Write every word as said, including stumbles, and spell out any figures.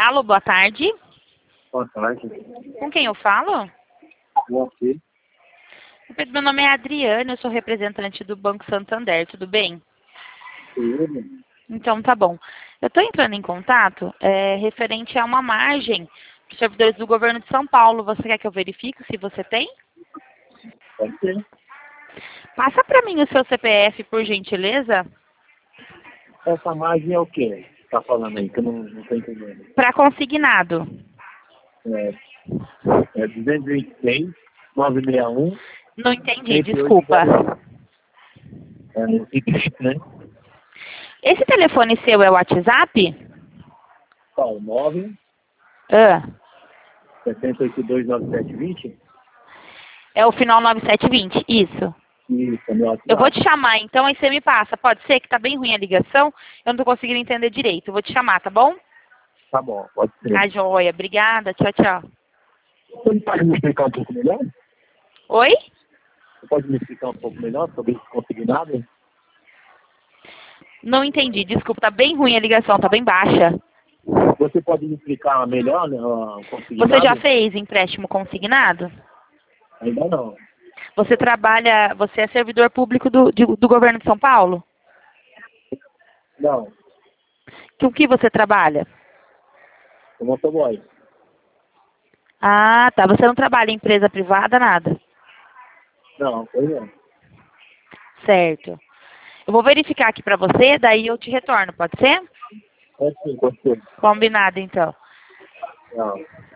Alô, boa tarde. Boa tarde. Com quem eu falo? Você? Meu nome é Adriana, eu sou representante do Banco Santander, tudo bem? Tudo? Então tá bom. Eu estou entrando em contato é, referente a uma margem para os servidores do governo de São Paulo. Você quer que eu verifique se você tem? Pode ser. Passa para mim o seu C P F, por gentileza. Essa margem é o quê? Tá falando aí, que eu não, não tô entendendo. Para consignado. É, é duzentos e vinte e seis, novecentos e sessenta e um, Não entendi, cento e oito desculpa. zero um. É no seguinte, né? Esse telefone seu é o WhatsApp? Qual? nove, Ah, sete oito dois, nove sete dois zero? é o final nove sete dois zero, isso. Isso, é meu WhatsApp. Eu vou te chamar, então, aí você me passa. Pode ser que tá bem ruim a ligação, eu não tô conseguindo entender direito. Eu vou te chamar, tá bom? Tá bom, pode ser. Tá joia. Obrigada. Tchau, tchau. Você pode me explicar um pouco melhor? Oi? Você pode me explicar um pouco melhor sobre esse consignado? Não entendi. Desculpa, tá bem ruim a ligação, tá bem baixa. Você pode me explicar melhor, né, o consignado? Você já fez empréstimo consignado? Ainda não. Você trabalha, você é servidor público do, de- do governo de São Paulo? Não, Com que você trabalha? eu motoboy. Ah, tá. Você não trabalha em empresa privada, nada? Não, pois não. Certo. Eu vou verificar aqui pra você, daí eu te retorno, pode ser? Pode sim, pode ser. Combinado, então. Não.